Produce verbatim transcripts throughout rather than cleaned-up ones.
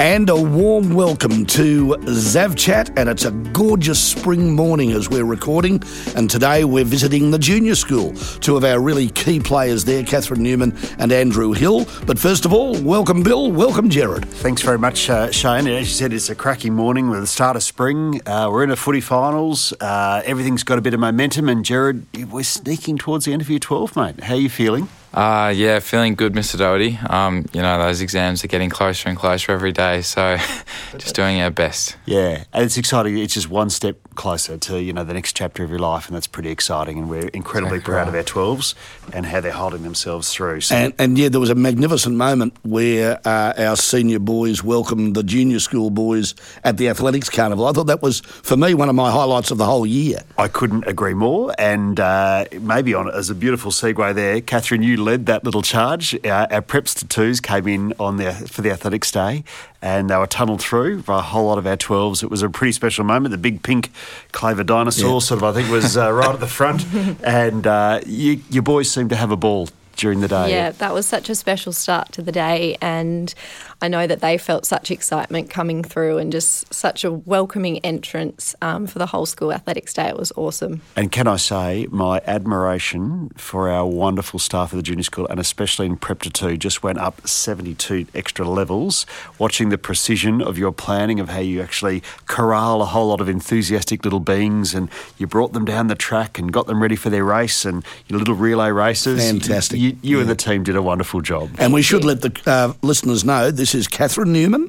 And a warm welcome to ZavChat, and it's a gorgeous spring morning as we're recording, and today we're visiting the junior school. Two of our really key players there, Catherine Newman and Andrew Hill. But first of all, welcome Bill, welcome Jared. Thanks very much, uh, Shane. As you said, it's a cracking morning with the start of spring. Uh, we're in a footy finals. Uh, everything's got a bit of momentum, and Jared, we're sneaking towards the end of year twelve, mate. How are you feeling? Uh, yeah, feeling good, Mister Doherty. Um, you know, those exams are getting closer and closer every day, so just doing our best. Yeah, and it's exciting. It's just one step closer to, you know, the next chapter of your life, and that's pretty exciting, and we're incredibly Exactly proud right. of our twelves and how they're holding themselves through. So And, and yeah, there was a magnificent moment where uh, our senior boys welcomed the junior school boys at the Athletics Carnival. I thought that was, for me, one of my highlights of the whole year. I couldn't agree more, and uh, maybe on as a beautiful segue there, Catherine, you led that little charge. Uh, our preps to twos came in on the, for the Athletics Day, and they were tunnelled through by a whole lot of our twelves. It was a pretty special moment. The big pink Claver dinosaur Yeah. sort of, I think, was uh, right at the front, and uh, you, your boys seemed to have a ball during the day. Yeah, that was such a special start to the day, and I know that they felt such excitement coming through and just such a welcoming entrance um, for the whole school athletics day. It was awesome. And can I say, my admiration for our wonderful staff of the junior school, and especially in Prep to Two, just went up seventy-two extra levels, watching the precision of your planning of how you actually corral a whole lot of enthusiastic little beings, and you brought them down the track and got them ready for their race and your little relay races. Fantastic. You, you Yeah. and the team did a wonderful job. And we should let the uh, listeners know this is Catherine Newman,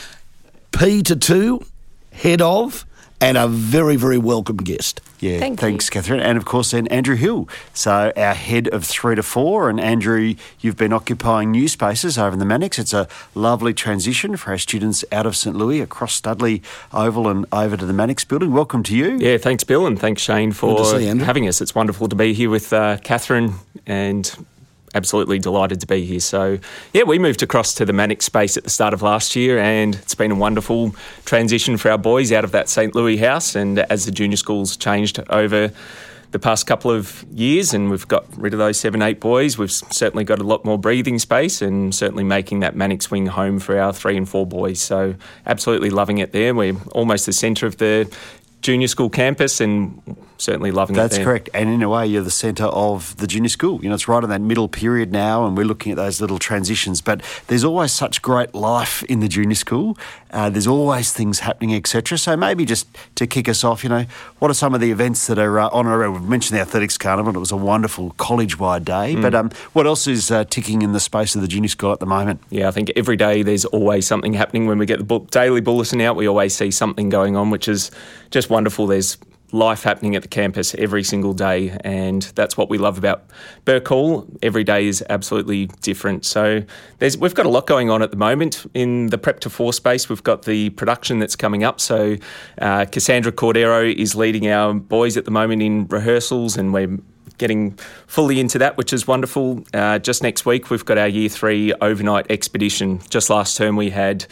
P to two, head of, and a very, very welcome guest. Yeah, Thank thanks, you. Catherine. And, of course, then Andrew Hill. So our head of three to four. And, Andrew, you've been occupying new spaces over in the Mannix. It's a lovely transition for our students out of St Louis, across Studley Oval and over to the Mannix building. Welcome to you. Yeah, thanks, Bill, and thanks, Shane, Good for to see you, Andrew. having us. It's wonderful to be here with uh, Catherine, and absolutely delighted to be here. So, yeah, we moved across to the Mannix space at the start of last year, and it's been a wonderful transition for our boys out of that St Louis house. And as the junior schools changed over the past couple of years, and we've got rid of those seven, eight boys, we've certainly got a lot more breathing space, and certainly making that Mannix wing home for our three and four boys. So, absolutely loving it there. We're almost the centre of the junior school campus, and certainly loving That's it there. correct. And in a way, you're the centre of the junior school. You know, it's right in that middle period now, and we're looking at those little transitions. But there's always such great life in the junior school. Uh, there's always things happening, et cetera. So maybe just to kick us off, you know, what are some of the events that are uh, on around? We've mentioned the Athletics Carnival. It was a wonderful college-wide day. Mm. But um, what else is uh, ticking in the space of the junior school at the moment? Yeah, I think every day there's always something happening. When we get the book, daily bulletin out, we always see something going on, which is just wonderful. There's life happening at the campus every single day, and that's what we love about Burke Hall. Every day is absolutely different. So there's, we've got a lot going on at the moment. In the Prep to Four space, we've got the production that's coming up. So uh, Cassandra Cordero is leading our boys at the moment in rehearsals, and we're getting fully into that, which is wonderful. Uh, just next week, we've got our Year three overnight expedition. Just last term, we had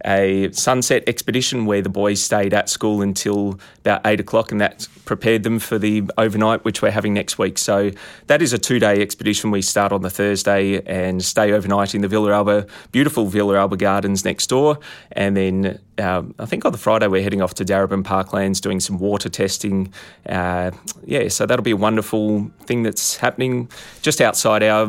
a sunset expedition where the boys stayed at school until about eight o'clock, and that prepared them for the overnight, which we're having next week. So that is a two-day expedition. We start on the Thursday and stay overnight in the Villaralba, beautiful Villaralba Gardens next door, and then um, I think on the Friday we're heading off to Darebin Parklands doing some water testing. Uh, yeah, so that'll be a wonderful thing that's happening just outside our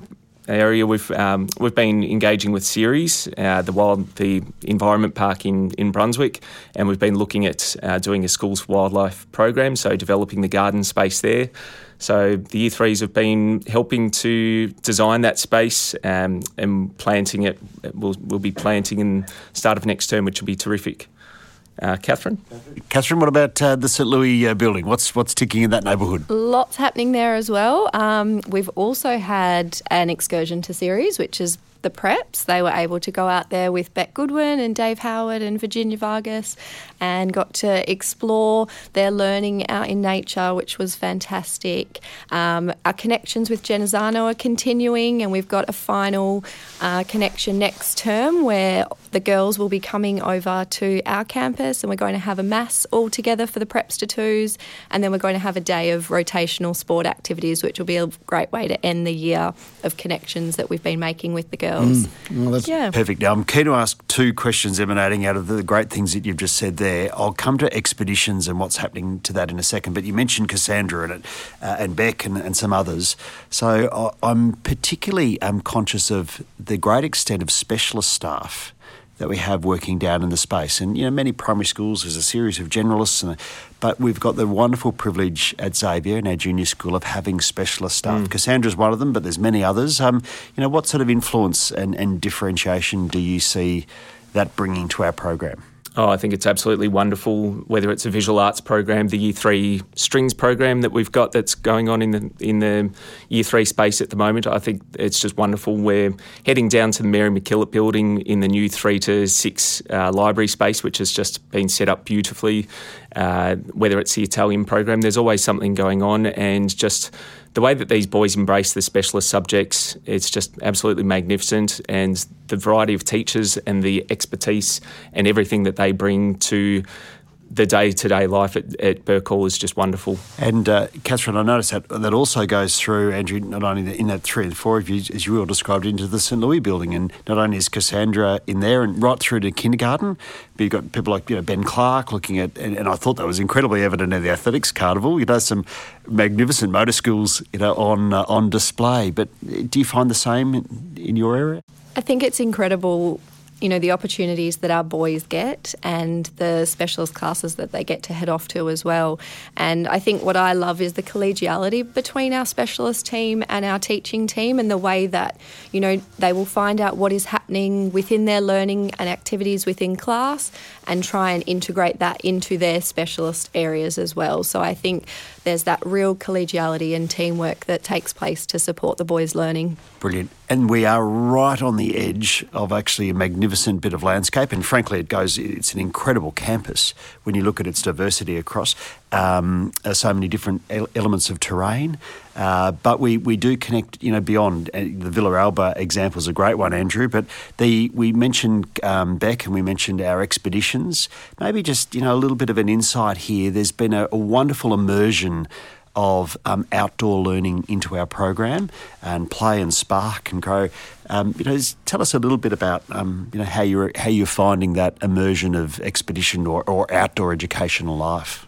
area. We've um, we've been engaging with Ceres, uh, the wild the environment park in, in Brunswick, and we've been looking at uh, doing a schools wildlife program, so developing the garden space there. So the year threes have been helping to design that space um, and planting it. We'll we'll be planting in the start of next term, which will be terrific. Uh, Catherine? Catherine, what about uh, the St Louis uh, building? What's what's ticking in that neighbourhood? Lots happening there as well. Um, we've also had an excursion to Ceres, which is the preps. They were able to go out there with Beck Goodwin and Dave Howard and Virginia Vargas and got to explore their learning out in nature, which was fantastic. Um, our connections with Genazzano are continuing, and we've got a final uh, connection next term where the girls will be coming over to our campus, and we're going to have a mass all together for the preps to twos, and then we're going to have a day of rotational sport activities, which will be a great way to end the year of connections that we've been making with the girls. girls. Mm. Well, that's yeah. Perfect. Now, I'm keen to ask two questions emanating out of the great things that you've just said there. I'll come to expeditions and what's happening to that in a second, but you mentioned Cassandra and, uh, and Beck and, and some others. So I, I'm particularly um, conscious of the great extent of specialist staff that we have working down in the space. And, you know, many primary schools, there's a series of generalists, and, but we've got the wonderful privilege at Xavier in our junior school of having specialist staff. Mm. Cassandra's one of them, but there's many others. Um, you know, what sort of influence and, and differentiation do you see that bringing to our program? Oh, I think it's absolutely wonderful, whether it's a visual arts program, the Year three strings program that we've got that's going on in the in the Year three space at the moment. I think it's just wonderful. We're heading down to the Mary MacKillop building in the new three to six uh, library space, which has just been set up beautifully. Uh, whether it's the Italian program, there's always something going on, and just the way that these boys embrace the specialist subjects, it's just absolutely magnificent, and the variety of teachers and the expertise and everything that they bring to the day-to-day life at, at Burke Hall is just wonderful. And uh, Catherine, I noticed that that also goes through, Andrew, not only in that three and four of you, as you all described, into the St Louis building, and not only is Cassandra in there and right through to kindergarten, but you've got people like, you know, Ben Clark looking at, and, and I thought that was incredibly evident in the athletics carnival. You know, some magnificent motor skills, you know, on uh, on display. But do you find the same in, in your area? I think it's incredible, you know, the opportunities that our boys get and the specialist classes that they get to head off to as well. And I think what I love is the collegiality between our specialist team and our teaching team, and the way that, you know, they will find out what is happening within their learning and activities within class and try and integrate that into their specialist areas as well. So I think there's that real collegiality and teamwork that takes place to support the boys' learning. Brilliant. And we are right on the edge of actually a magnificent bit of landscape, and frankly it goes, it's an incredible campus when you look at its diversity across um, uh, so many different ele- elements of terrain. Uh, but we, we do connect, you know, beyond. Uh, the Villa Alba example is a great one, Andrew, but the we mentioned um, Beck and we mentioned our expeditions. Maybe just, you know, a little bit of an insight here. There's been a, a wonderful immersion of um, outdoor learning into our program, and play and spark and grow. Um, you know, tell us a little bit about um, you know how you're how you're finding that immersion of expedition or, or outdoor educational life.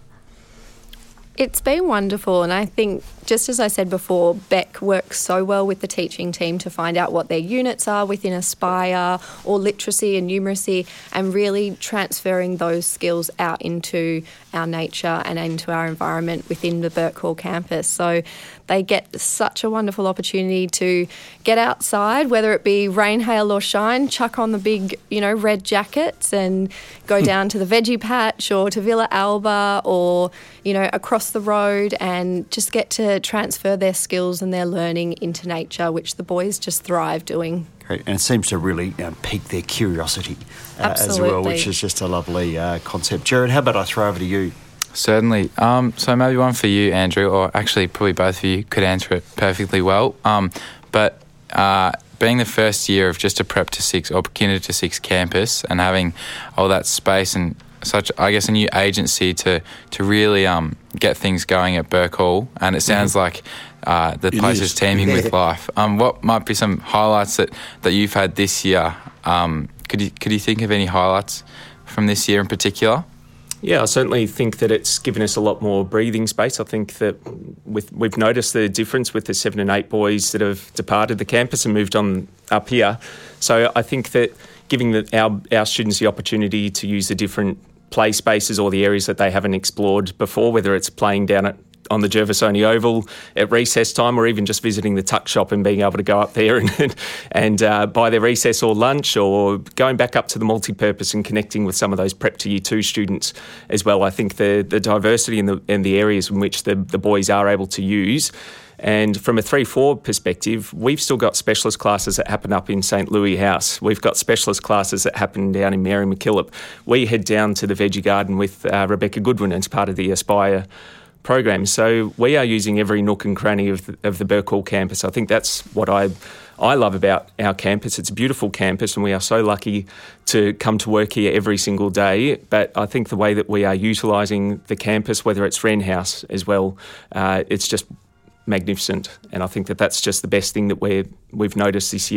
It's been wonderful, and I think, just as I said before, Beck works so well with the teaching team to find out what their units are within Aspire or literacy and numeracy, and really transferring those skills out into our nature and into our environment within the Burke Hall campus. So they get such a wonderful opportunity to get outside, whether it be rain, hail or shine, chuck on the big, you know, red jackets and go down to the veggie patch or to Villa Alba or, you know, across the road, and just get to transfer their skills and their learning into nature, which the boys just thrive doing. Great. And it seems to really um, pique their curiosity uh, as Absolutely. well, which is just a lovely uh, concept. Jared, how about I throw over to you? Certainly. Um, so maybe one for you, Andrew, or actually probably both of you could answer it perfectly well. Um, but uh, being the first year of just a prep to six or kinder to six campus and having all that space and such, I guess, a new agency to to really um, get things going at Burke Hall, and it sounds mm-hmm. like uh, the it place is. is teeming with life. Um, what might be some highlights that, that you've had this year? Um, could you could you think of any highlights from this year in particular? Yeah, I certainly think that it's given us a lot more breathing space. I think that with, we've noticed the difference with the seven and eight boys that have departed the campus and moved on up here. So I think that giving the, our, our students the opportunity to use the different play spaces or the areas that they haven't explored before, whether it's playing down at on the Gervasoni Oval at recess time, or even just visiting the tuck shop and being able to go up there and and uh, buy their recess or lunch, or going back up to the multi-purpose and connecting with some of those prep to year two students as well. I think the the diversity in the in the areas in which the, the boys are able to use. And from a three four perspective, we've still got specialist classes that happen up in St Louis House. We've got specialist classes that happen down in Mary MacKillop. We head down to the Veggie Garden with uh, Rebecca Goodwin as part of the Aspire program. So we are using every nook and cranny of the, of the Burke Hall campus. I think that's what I I love about our campus. It's a beautiful campus and we are so lucky to come to work here every single day. But I think the way that we are utilising the campus, whether it's Wren House as well, uh, it's just magnificent. And I think that that's just the best thing that we're, we've noticed this year.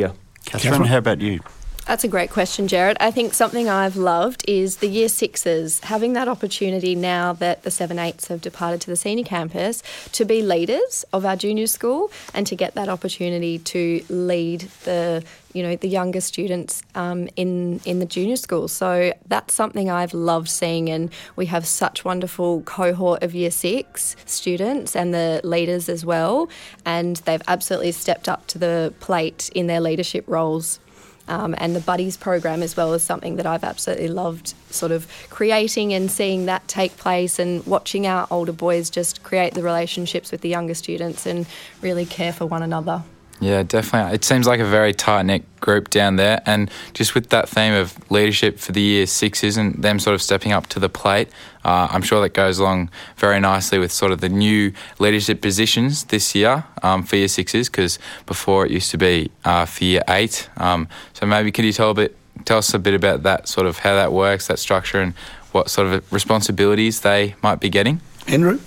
Catherine, Catherine? how about you? That's a great question, Jared. I think something I've loved is the year sixes, having that opportunity now that the seven eights have departed to the senior campus to be leaders of our junior school and to get that opportunity to lead the, you know, the younger students um, in, in the junior school. So that's something I've loved seeing, and we have such wonderful cohort of year six students and the leaders as well, and they've absolutely stepped up to the plate in their leadership roles. Um, and the Buddies program as well is something that I've absolutely loved sort of creating and seeing that take place, and watching our older boys just create the relationships with the younger students and really care for one another. Yeah, definitely. It seems like a very tight-knit group down there, and just with that theme of leadership for the year sixes and them sort of stepping up to the plate, uh, I'm sure that goes along very nicely with sort of the new leadership positions this year um, for year sixes, because before it used to be uh, for year eight. Um, so maybe could you tell a bit, tell us a bit about that, sort of how that works, that structure, and what sort of responsibilities they might be getting? Andrew?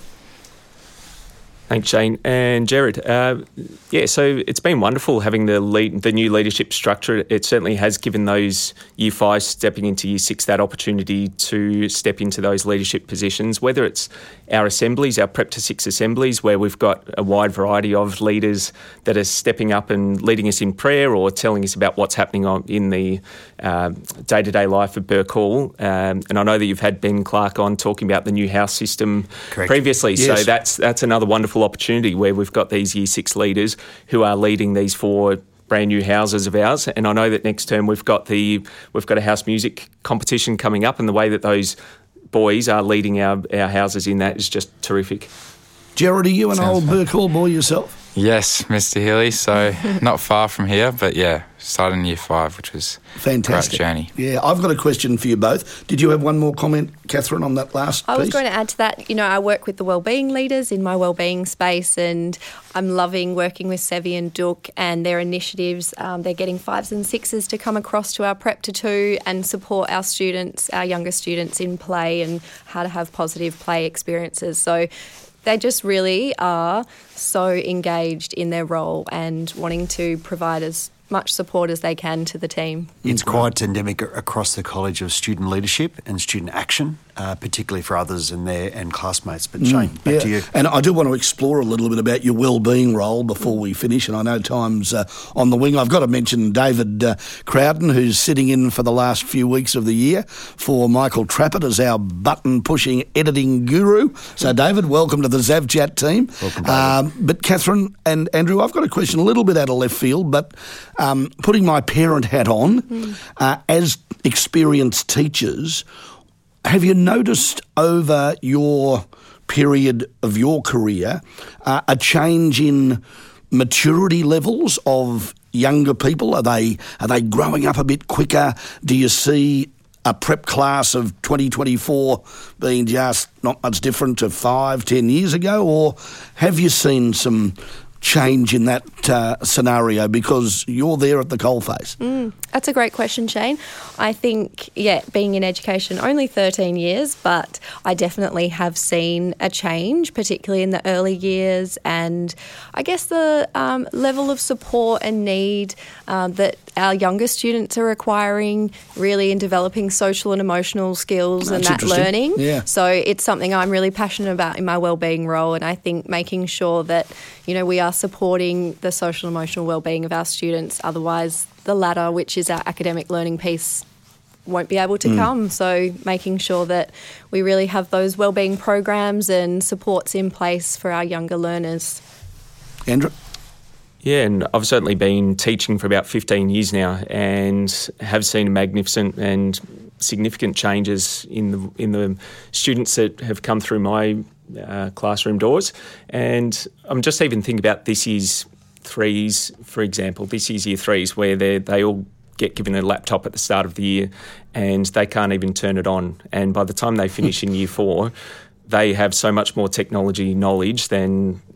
Thanks, Shane. And Jared, uh, yeah, so it's been wonderful having the lead, the new leadership structure. It certainly has given those year five stepping into year six that opportunity to step into those leadership positions, whether it's our assemblies, our Prep to Six assemblies, where we've got a wide variety of leaders that are stepping up and leading us in prayer or telling us about what's happening on, in the uh, day-to-day life of Burke Hall. Um, and I know that you've had Ben Clark on talking about the new house system Correct. previously, Yes. so that's that's another wonderful opportunity where we've got these year six leaders who are leading these four brand new houses of ours. And I know that next term we've got the we've got a house music competition coming up, and the way that those boys are leading our, our houses in that is just terrific. Jared, are you an Sounds old fun. Burke Hall boy yourself? Yes, Mister Healy. So not far from here, but yeah, started in year five, which was Fantastic. a great journey. Yeah, I've got a question for you both. Did you have one more comment, Catherine, on that last I was piece? going to add to that, you know, I work with the wellbeing leaders in my wellbeing space, and I'm loving working with Sevi and Duke and their initiatives. Um, they're getting fives and sixes to come across to our Prep to Two and support our students, our younger students, in play and how to have positive play experiences. So they just really are so engaged in their role and wanting to provide as much support as they can to the team. It's quite endemic across the College of Student Leadership and Student Action, uh, particularly for others and their and classmates. But Shane, back Yeah, to you. and I do want to explore a little bit about your well-being role before we finish, and I know time's uh, on the wing. I've got to mention David uh, Crowden, who's sitting in for the last few weeks of the year for Michael Trappett as our button-pushing editing guru. So, David, welcome to the ZavChat team. Welcome, David. Um, but Catherine and Andrew, I've got a question a little bit out of left field, but um, putting my parent hat on, mm. uh, as experienced teachers, have you noticed over your period of your career uh, a change in maturity levels of younger people? Are they are they growing up a bit quicker? Do you see a prep class of twenty twenty-four being just not much different to five, ten years ago? Or have you seen some change in that uh, scenario because you're there at the coalface? Mm, that's a great question, Shane. I think, yeah, being in education only thirteen years, but I definitely have seen a change, particularly in the early years, and I guess the um, level of support and need um, that our younger students are requiring really in developing social and emotional skills That's and that interesting. learning. Yeah. So it's something I'm really passionate about in my wellbeing role, and I think making sure that, you know, we are supporting the social and emotional wellbeing of our students. Otherwise, the latter, which is our academic learning piece, won't be able to mm. come. So making sure that we really have those wellbeing programs and supports in place for our younger learners. Andrew? Yeah, and I've certainly been teaching for about fifteen years now and have seen magnificent and significant changes in the in the students that have come through my uh, classroom doors. And I'm just even thinking about this year's threes, for example, this year's year threes, where they they all get given a laptop at the start of the year and they can't even turn it on. And by the time they finish in year four, they have so much more technology knowledge than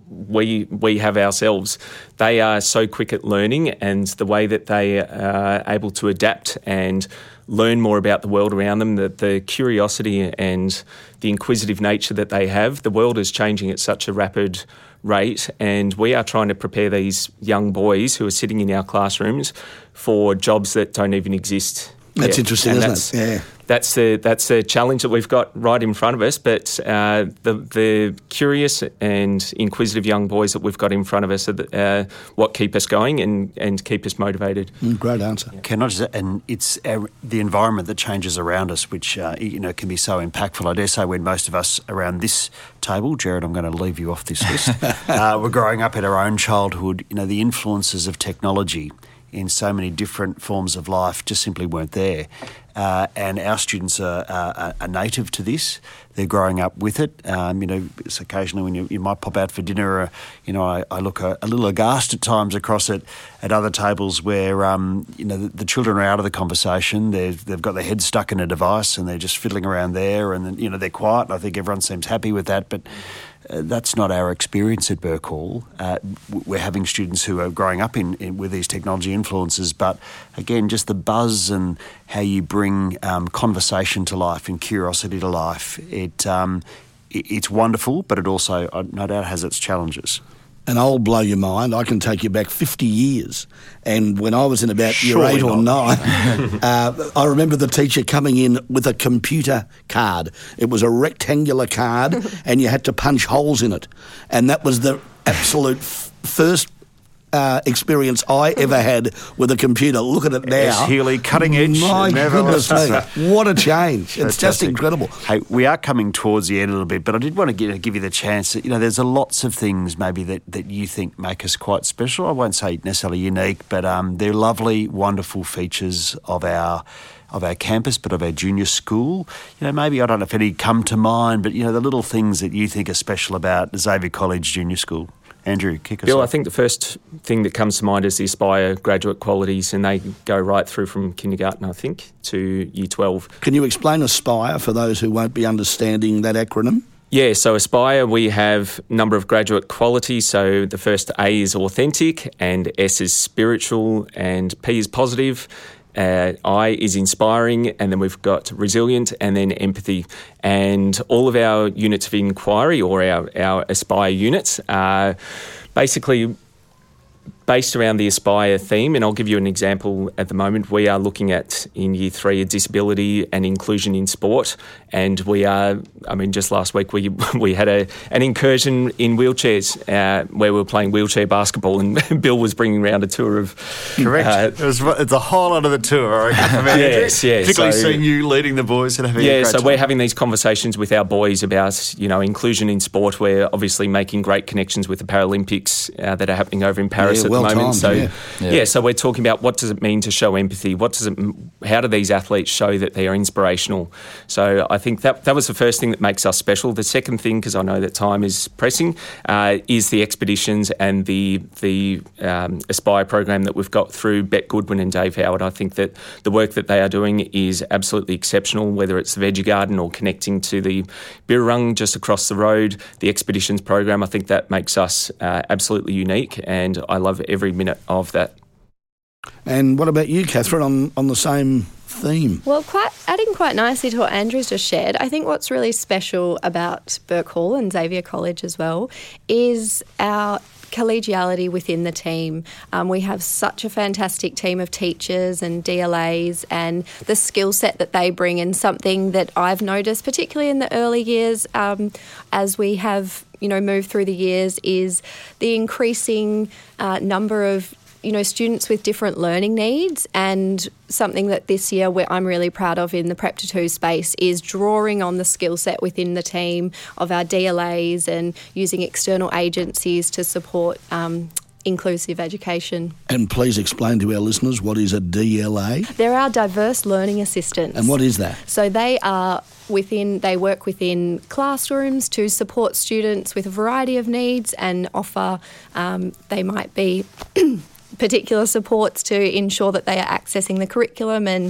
we we have ourselves. They are so quick at learning, and the way that they are able to adapt and learn more about the world around them, the, the curiosity and the inquisitive nature that they have. The world is changing at such a rapid rate, and we are trying to prepare these young boys who are sitting in our classrooms for jobs that don't even exist. That's yet. interesting, And isn't that's, it? Yeah. That's the that's the challenge that we've got right in front of us. But uh, the the curious and inquisitive young boys that we've got in front of us are the, uh, what keep us going and, and keep us motivated. Mm, great answer. Can I just, and it's our, the environment that changes around us, which uh, you know can be so impactful. I dare say when most of us around this table, Jared, I'm going to leave you off this list. uh, we're growing up in our own childhood. You know, the influences of technology in so many different forms of life just simply weren't there. Uh, and our students are, are, are native to this. They're growing up with it. Um, you know, it's occasionally when you, you might pop out for dinner, uh, you know, I, I look a, a little aghast at times across at, at other tables where, um, you know, the, the children are out of the conversation. They've, they've got their heads stuck in a device and they're just fiddling around there and, then, you know, they're quiet. And I think everyone seems happy with that. But Uh, that's not our experience at Burke Hall. Uh, we're having students who are growing up in, in with these technology influences, but again, just the buzz and how you bring um, conversation to life and curiosity to life. It, um, it it's wonderful, but it also, uh, no doubt, has its challenges. And I'll blow your mind. I can take you back fifty years. And when I was in about year Surely eight or not. nine, uh, I remember the teacher coming in with a computer card. It was a rectangular card and you had to punch holes in it. And that was the absolute f- first uh, experience I ever had with a computer. Look at it now. Yes, Healy, cutting edge. My Never goodness lost. me. What a change. It's just Fantastic. incredible. Hey, we are coming towards the end a little bit, but I did want to give, give you the chance. That, you know, there's a lots of things maybe that, that you think make us quite special. I won't say necessarily unique, but um, they're lovely, wonderful features of our of our campus, but of our junior school. You know, maybe, I don't know if any come to mind, but, you know, the little things that you think are special about Xavier College Junior School. Andrew, kick us Bill, off. I think the first thing that comes to mind is the Aspire graduate qualities, and they go right through from kindergarten, I think, to year twelve. Can you explain Aspire for those who won't be understanding that acronym? Yeah, so Aspire, we have a number of graduate qualities. So the first A is authentic, and S is spiritual, and P is positive. Uh, I is inspiring, and then we've got resilient, and then empathy. And all of our units of inquiry, or our, our Aspire units, are basically based around the Aspire theme. And I'll give you an example at the moment. We are looking at, in year three, a disability and inclusion in sport. And we are, I mean, just last week we we had a an incursion in wheelchairs uh, where we were playing wheelchair basketball, and Bill was bringing around a tour of... Correct. Uh, it was, it's a whole lot of the tour, I reckon. Yes, yeah. Particularly So- seeing you leading the boys and having a Yeah, great so time. we're having these conversations with our boys about, you know, inclusion in sport. We're obviously making great connections with the Paralympics uh, that are happening over in Paris Yeah, at well the moment. timed, so yeah. yeah. Yeah. so we're talking about what does it mean to show empathy? What does it? How do these athletes show that they are inspirational? So I think that that was the first thing that makes us special. The second thing, because I know that time is pressing, uh, is the expeditions and the the um, Aspire program that we've got through Beck Goodwin and Dave Howard. I think that the work that they are doing is absolutely exceptional, whether it's the Veggie Garden or connecting to the Birrarung just across the road. The expeditions program, I think that makes us uh, absolutely unique, and I love every minute of that. And what about you, Catherine, on, on the same theme? Well, quite adding quite nicely to what Andrew's just shared, I think what's really special about Burke Hall and Xavier College as well is our collegiality within the team. Um, we have such a fantastic team of teachers and D L As, and the skill set that they bring, and something that I've noticed, particularly in the early years, um, as we have, you know, moved through the years, is the increasing uh, number of you know, students with different learning needs. And something that this year where I'm really proud of in the Prep to Two space is drawing on the skill set within the team of our D L As and using external agencies to support um, inclusive education. And please explain to our listeners, what is a D L A? They're our diverse learning assistants. And what is that? So they are within, they work within classrooms to support students with a variety of needs and offer, um, they might be particular supports to ensure that they are accessing the curriculum and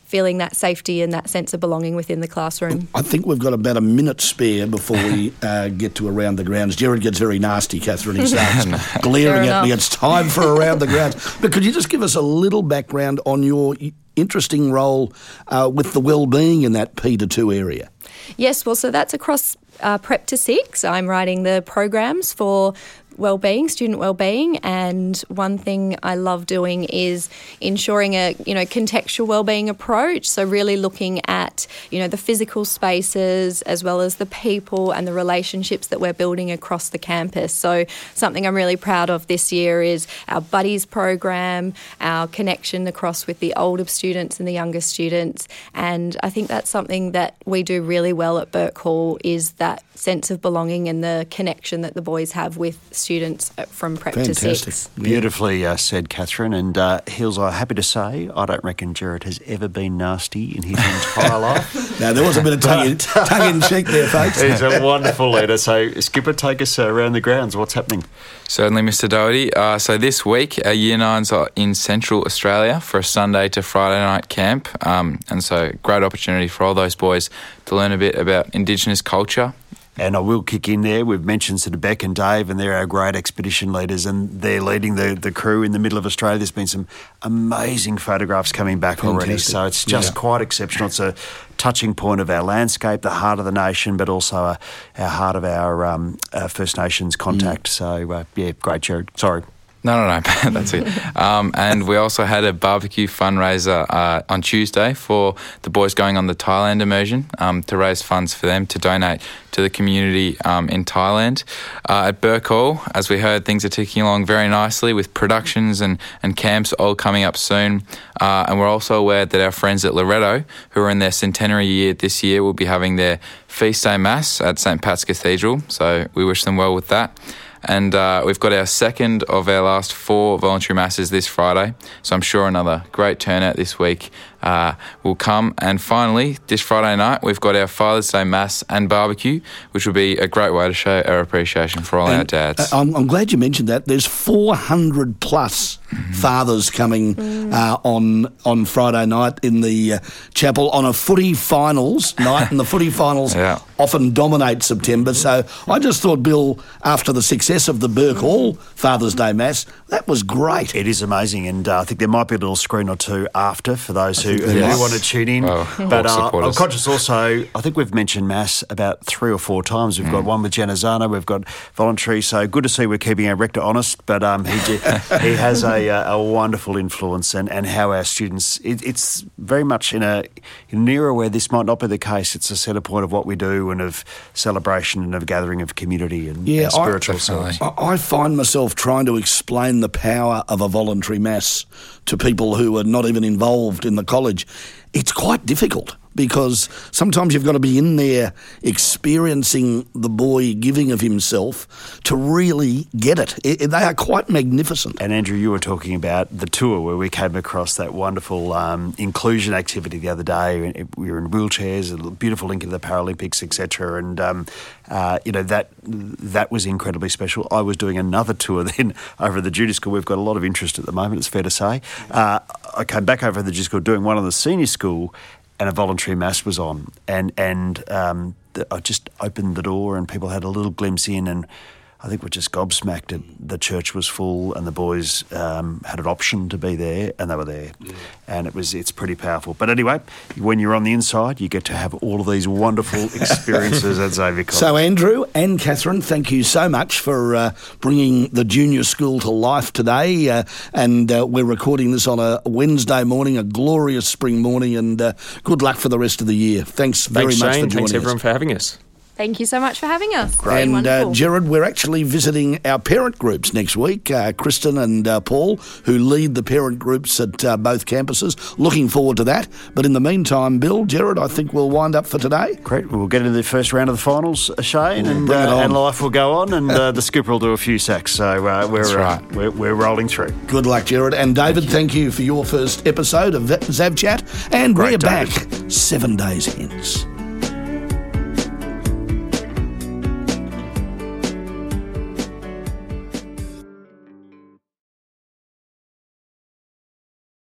feeling that safety and that sense of belonging within the classroom. I think we've got about a minute spare before we uh, get to Around the Grounds. Jared gets very nasty, Catherine. He starts glaring at me. It's time for Around the Grounds. But could you just give us a little background on your interesting role uh, with the wellbeing in that P to two area? Yes, well, so that's across uh, Prep to six. I'm writing the programs for wellbeing, student wellbeing, and one thing I love doing is ensuring a you know contextual wellbeing approach. So really looking at you know the physical spaces as well as the people and the relationships that we're building across the campus. So something I'm really proud of this year is our Buddies program, our connection across with the older students and the younger students, and I think that's something that we do really well at Burke Hall, is that sense of belonging and the connection that the boys have with students from prep Fantastic. to six. Beautifully uh, said, Catherine. And uh, Hills, I'm happy to say, I don't reckon Jared has ever been nasty in his entire life. Now, there was a bit of tongue in, tongue in cheek there, folks. He's a wonderful leader. So, Skipper, take us uh, around the grounds. What's happening? Certainly, Mister Doherty. Uh, so this week, our Year Nines are in Central Australia for a Sunday to Friday night camp. Um, and so, great opportunity for all those boys to learn a bit about Indigenous culture. And I will kick in there. We've mentioned Sir Beck and Dave, and they're our great expedition leaders, and they're leading the, the crew in the middle of Australia. There's been some amazing photographs coming back Fantastic. already, so it's just Yeah. quite exceptional. It's a touching point of our landscape, the heart of the nation, but also uh, our heart of our um, uh, First Nations contact. Mm. So, uh, yeah, great, Jared. Sorry. No, no, no, that's it. Um, and we also had a barbecue fundraiser uh, on Tuesday for the boys going on the Thailand immersion um, to raise funds for them to donate to the community um, in Thailand. Uh, at Burke Hall, as we heard, things are ticking along very nicely with productions and, and camps all coming up soon. Uh, and we're also aware that our friends at Loretto, who are in their centenary year this year, will be having their feast day mass at Saint Pat's Cathedral. So we wish them well with that. And uh, we've got our second of our last four voluntary masses this Friday. So I'm sure another great turnout this week uh, will come. And finally, this Friday night, we've got our Father's Day Mass and barbecue, which will be a great way to show our appreciation for all and our dads. I'm, I'm glad you mentioned that. There's four hundred plus mm-hmm. fathers coming mm. uh, on on Friday night in the uh, chapel on a footy finals night, and the footy finals yeah. often dominate September. So I just thought, Bill, after the success of the Burke Hall Father's Day Mass, that was great. It is amazing, and uh, I think there might be a little screen or two after for those who, who yes. want to tune in. Well, but uh, I'm conscious also, I think we've mentioned Mass about three or four times. We've mm. got one with Janazana, we've got voluntary, so good to see we're keeping our rector honest, but um, he he has a, a wonderful influence, and, and how our students, it, it's very much in, a, in an era where this might not be the case. It's a centre point of what we do and of celebration and of gathering of community and, yeah, and spiritual I, I find myself trying to explain the power of a voluntary mass to people who are not even involved in the college. It's quite difficult, because sometimes you've got to be in there experiencing the boy giving of himself to really get it. it, it they are quite magnificent. And Andrew, you were talking about the tour where we came across that wonderful um, inclusion activity the other day. We were in wheelchairs, a beautiful link into the Paralympics, et cetera. And um, uh, you know that that was incredibly special. I was doing another tour then over at the junior school. We've got a lot of interest at the moment, it's fair to say. Uh, I came back over at the junior school doing one on the senior school, and a voluntary mass was on, and and um, the, I just opened the door and people had a little glimpse in, and I think we're just gobsmacked. It, the church was full, and the boys um, had an option to be there, and they were there, yeah. and it was it's pretty powerful. But anyway, when you're on the inside, you get to have all of these wonderful experiences at Xavier College. So Andrew and Catherine, thank you so much for uh, bringing the junior school to life today, uh, and uh, we're recording this on a Wednesday morning, a glorious spring morning, and uh, good luck for the rest of the year. Thanks very Thanks, much Shane. for joining Thanks everyone us. for having us. Thank you so much for having us. Great. And uh, Jared, we're actually visiting our parent groups next week, uh, Kristen and uh, Paul, who lead the parent groups at uh, both campuses. Looking forward to that. But in the meantime, Bill, Jared, I think we'll wind up for today. Great. We'll get into the first round of the finals, Shane, and, uh, and life will go on, and uh, the skipper will do a few sacks. So uh, we're, That's right. uh, we're we're rolling through. Good luck, Jared. And David, thank you, thank you for your first episode of Zav Chat. And Great, we're David. back seven days hence.